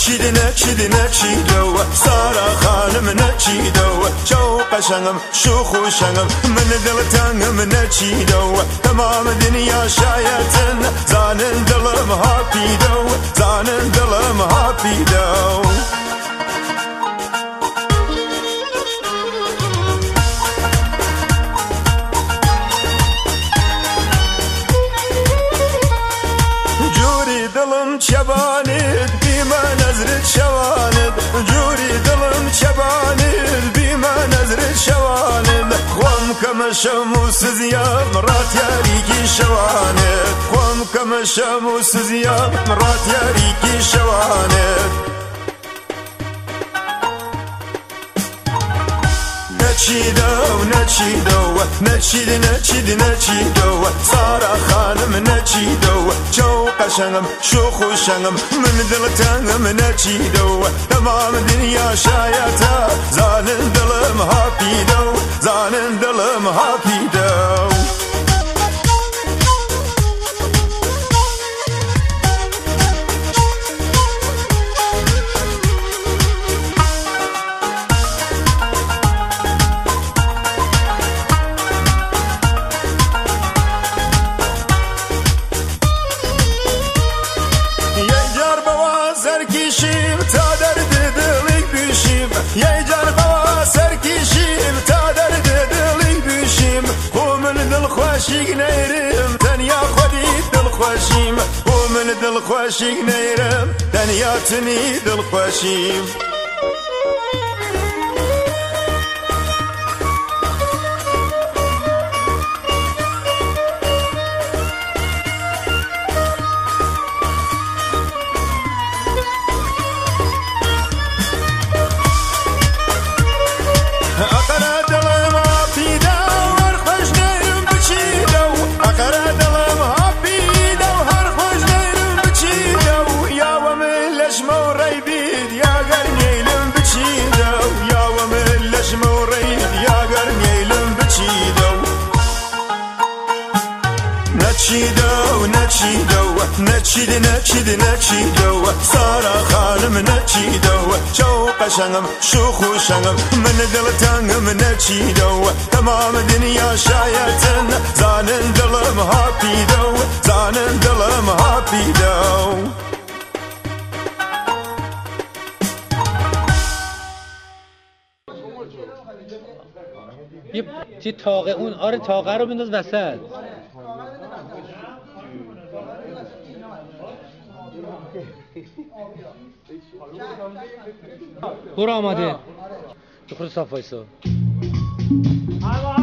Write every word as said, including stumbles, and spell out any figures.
نچید نچید نچیدو سارا خانم نچیدو شو قشنگم شو خوشنگم من دل تنگم نچیدو تمام دنیا شایتن زانن دلم هاپیدو زانن دلم هاپیدو دلم چبانید بی من نظرت شوانید جوری دلم چبانید بی من نظرت شوانید خوام کم شموس زیاد مرات یاریکی شوانید خوام کم شموس زیاد مرات یاریکی شوانید نچیدو نچیدو نچید نچید نچیدو سارا خانم نچیدو شو قشنگم شو خوشنگم من دل تنگم نچیدو تمام دنیا شایتا زانن دلم هاپیدو زانن دلم هاپیدو یه جار بوا سرکشیم تا درد دلی بشیم و من دل خوشیگ نیرم تنیا خودی دل خوشیم و من دل خوشیگ نیرم تنیا تنی دل خوشیم نچیدو نچیدو نچید نچید نچیدو سارا خانم نچیدو شو قشنگم شو خوشنگم من دل تنگم نچیدو تمام دنیا شایتن زانن دلم هاپیدو زانن دلم هاپیدو یه چی تاقه اون آره تاقه رو بنداز وسط برو آماده تو خود صاف وایسا